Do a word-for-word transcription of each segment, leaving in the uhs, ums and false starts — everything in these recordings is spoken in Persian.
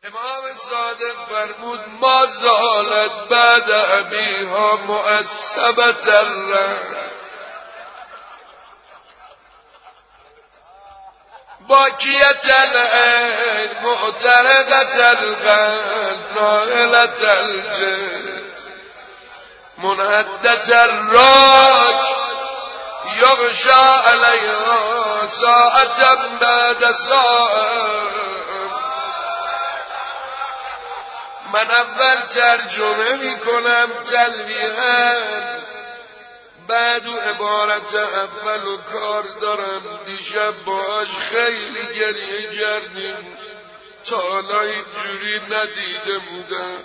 امام صادق فرمود ما زالت بعد ابیها مؤسبت الرحم باکیت العین معترقت القلب نائلت الجد منهدت الراک یغشا علیها ساعتا بعد ساعت. من اول ترجمه میکنم تلویحاً، بعد و عبارت اول و کار دارم. دیشب باش خیلی گریه کردیم، تا حالا اینجوری ندیده بودم.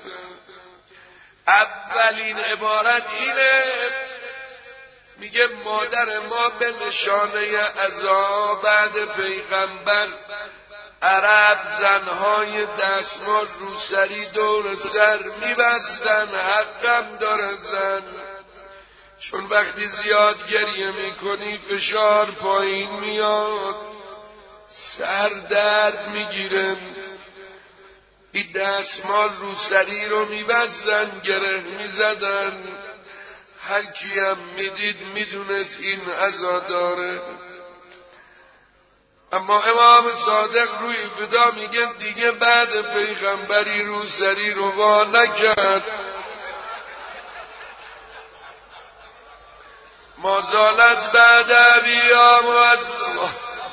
اولین عبارت اینه، میگه مادر ما به نشانه عزا بعد پیغمبر عرب زنهای دستمال روسری دور سر میبستن. حقم داره زن، چون وقتی زیاد گریه میکنی فشار پایین میاد، سر درد میگیره. این دستمال روسری رو میبستن، گره میزدن. هر کیم میدید میدونست این عزا داره. اما امام صادق روی فدا میگه دیگه بعد پیغمبری روسری رو وا نکرد. ما زالت بعد ابیها مؤسبة.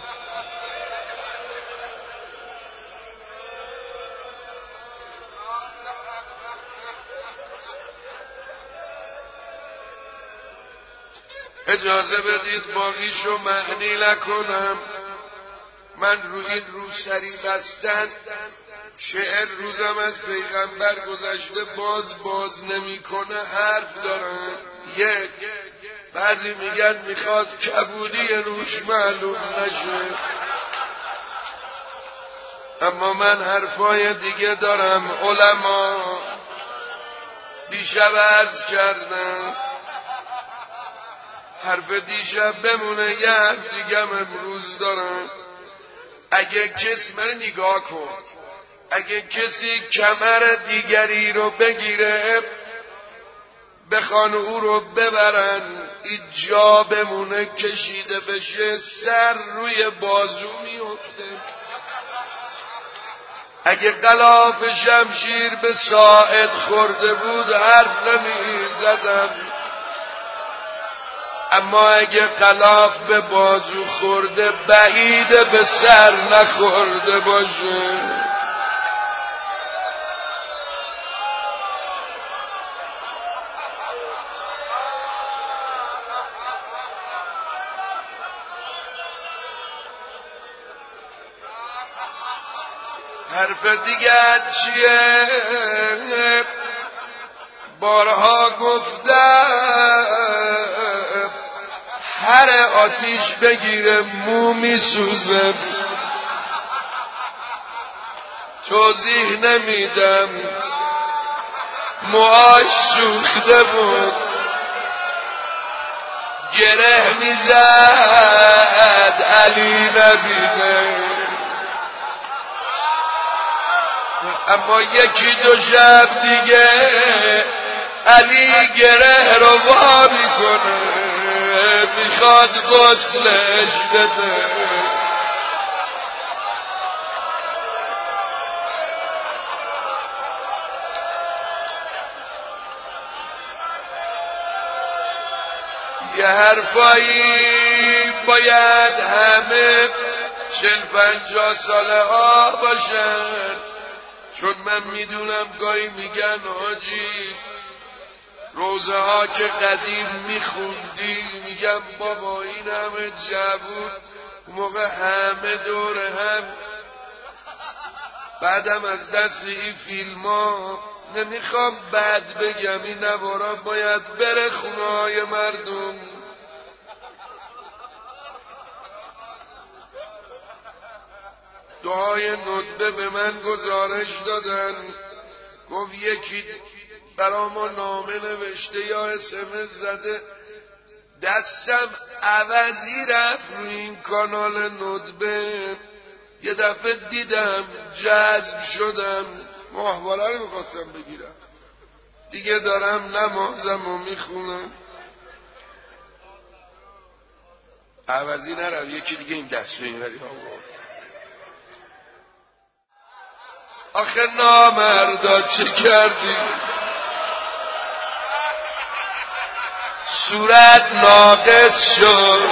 اجازه بدید باقیشو معنی نکنم. من روی این روسری بستن چهل روزم از پیغمبر گذشته، باز باز نمیکنه حرف دارن. یک، بعضی میگن میخواد کبودی روش معلوم نشه. اما من حرفای دیگه دارم. علما دیشب عرض کردم، حرف دیشب بمونه، یه حرف دیگم امروز دارم. اگه کسی من نگاه کن، اگه کسی کمر دیگری رو بگیره بخوان او رو ببرن، این جا بمونه کشیده بشه، سر روی بازو میفته. اگه غلاف شمشیر به ساعد خورده بود حرف نمی زدم، اما اگه غلاف به بازو خورده بعیده به سر نخورده باشه. حرف دیگر چیه؟ بارها گفتم هر آتیش بگیره مو میسوزه. توضیح نمیدم، موهاش سوخته بود، گره میزد علی نبینه. اما یکی دو شب دیگه علی گره رو وا میکنه، میخواد غسلش بده. یه حرفایی باید همه چل پنجاه ساله ها باشن، چون من میدونم گاهی میگن حاجی روزه ها که قدیم میخوندی، میگم بابا این همه جوون موقع همه دور هم. بعدم از دست این فیلم ها نمیخوام بد بگم، این نوارا باید بره خونه های مردم. دعای ندبه به من گزارش دادن، گفت یکی برا ما نامه نوشته یا اسمس زده، دستم عوضی رفت روی این کانال ندبه. یه دفعه دیدم جذب شدم، ماهواره رو میخواستم بگیرم، دیگه دارم نمازم و میخونم. عوضی نرو، یکی دیگه این دستو این وری آورد. آخه نامردا چه کردی؟ صورت ناقص شد،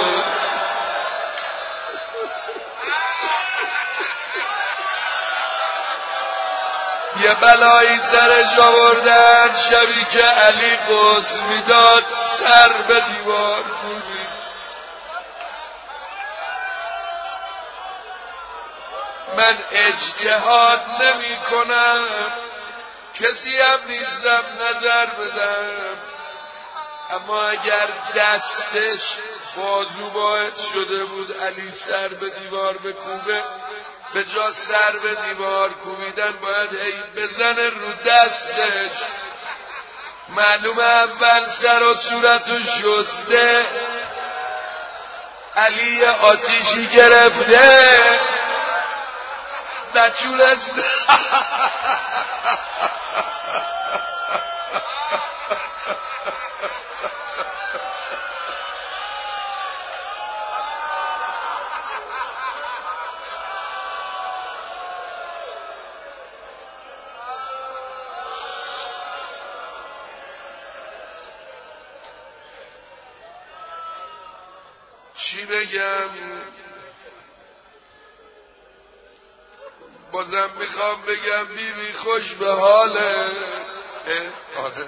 یه بلایی سرش آوردن شبی که علی غسل میداد سر به دیوار کوبید. من اجتهاد نمی کنم، کسی هم نیستم نظر بدم، اما اگر دستش بازو باعث شده بود علی سر به دیوار بکوبه، به جا سر به دیوار کوبیدن باید هی بزنه رو دستش. معلومه اول سر و صورتو شسته، علی آتیشی گرفته نچونسته. چی بگم؟ بازم میخوام بگم بی بی خوش به حاله. آره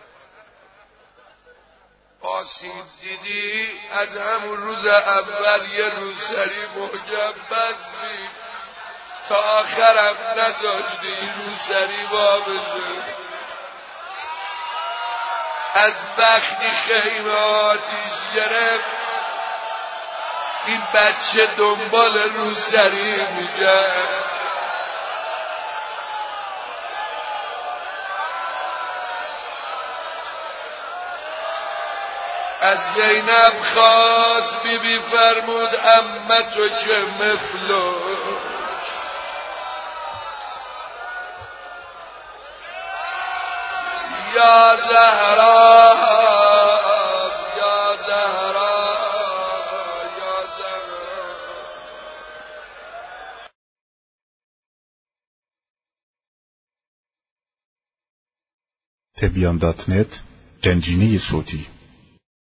آسیب دیدی از همون روز اول یه روسری محکم بستی تا آخرم نذاشتی روسری وا بشه. از وقتی خیمه آتیش گرفت این بچه دنبال روسری میگرد. از زینب خواست بی بی فرمود عمتو که مفلوش، یا زهرا یا زهرا یا زهرا. تبیان دات نت گنجینه صوتی